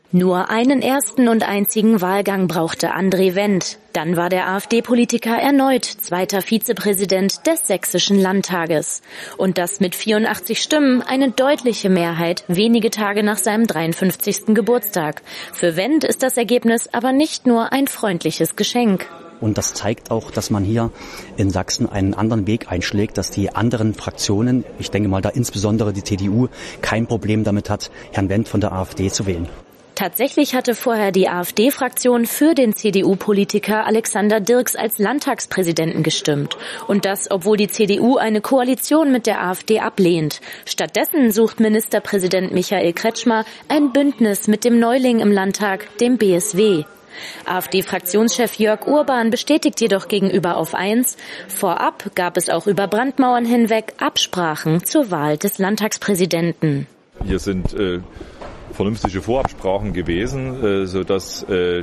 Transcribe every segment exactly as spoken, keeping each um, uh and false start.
Nur einen ersten und einzigen Wahlgang brauchte André Wendt. Dann war der AfD-Politiker erneut zweiter Vizepräsident des Sächsischen Landtages. Und das mit vierundachtzig Stimmen, eine deutliche Mehrheit, wenige Tage nach seinem dreiundfünfzigsten Geburtstag. Für Wendt ist das Ergebnis aber nicht nur ein freundliches Geschenk. Und das zeigt auch, dass man hier in Sachsen einen anderen Weg einschlägt, dass die anderen Fraktionen, ich denke mal da insbesondere die C D U, kein Problem damit hat, Herrn Wendt von der AfD zu wählen. Tatsächlich hatte vorher die AfD-Fraktion für den C D U-Politiker Alexander Dirks als Landtagspräsidenten gestimmt. Und das, obwohl die C D U eine Koalition mit der AfD ablehnt. Stattdessen sucht Ministerpräsident Michael Kretschmer ein Bündnis mit dem Neuling im Landtag, dem B S W. AfD-Fraktionschef Jörg Urban bestätigt jedoch gegenüber Auf eins, vorab gab es auch über Brandmauern hinweg Absprachen zur Wahl des Landtagspräsidenten. Hier sind äh vernünftige Vorabsprachen gewesen, äh, sodass äh,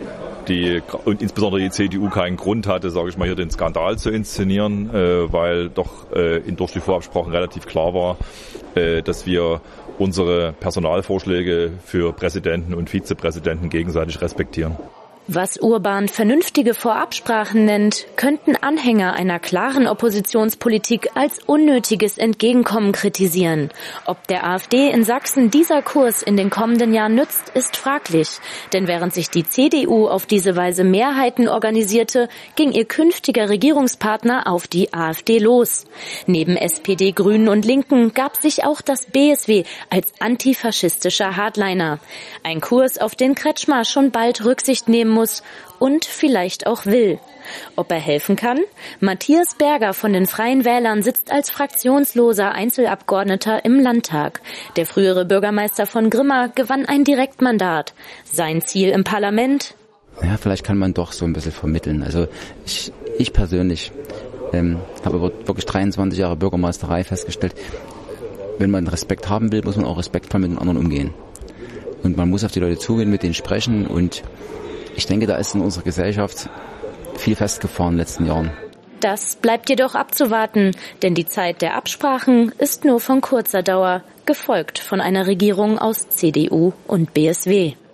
die und insbesondere die C D U keinen Grund hatte, sage ich mal, hier den Skandal zu inszenieren, äh, weil doch äh, in durch die Vorabsprachen relativ klar war, äh, dass wir unsere Personalvorschläge für Präsidenten und Vizepräsidenten gegenseitig respektieren. Was Urban vernünftige Vorabsprachen nennt, könnten Anhänger einer klaren Oppositionspolitik als unnötiges Entgegenkommen kritisieren. Ob der AfD in Sachsen dieser Kurs in den kommenden Jahren nützt, ist fraglich. Denn während sich die C D U auf diese Weise Mehrheiten organisierte, ging ihr künftiger Regierungspartner auf die AfD los. Neben S P D, Grünen und Linken gab sich auch das B S W als antifaschistischer Hardliner. Ein Kurs, auf den Kretschmer schon bald Rücksicht nehmen muss und vielleicht auch will. Ob er helfen kann? Matthias Berger von den Freien Wählern sitzt als fraktionsloser Einzelabgeordneter im Landtag. Der frühere Bürgermeister von Grimma gewann ein Direktmandat. Sein Ziel im Parlament? Ja, vielleicht kann man doch so ein bisschen vermitteln. Also ich, ich persönlich ähm, habe über wirklich dreiundzwanzig Jahre Bürgermeisterei festgestellt, wenn man Respekt haben will, muss man auch respektvoll mit den anderen umgehen. Und man muss auf die Leute zugehen, mit denen sprechen, und ich denke, da ist in unserer Gesellschaft viel festgefahren in den letzten Jahren. Das bleibt jedoch abzuwarten, denn die Zeit der Absprachen ist nur von kurzer Dauer, gefolgt von einer Regierung aus C D U und B S W.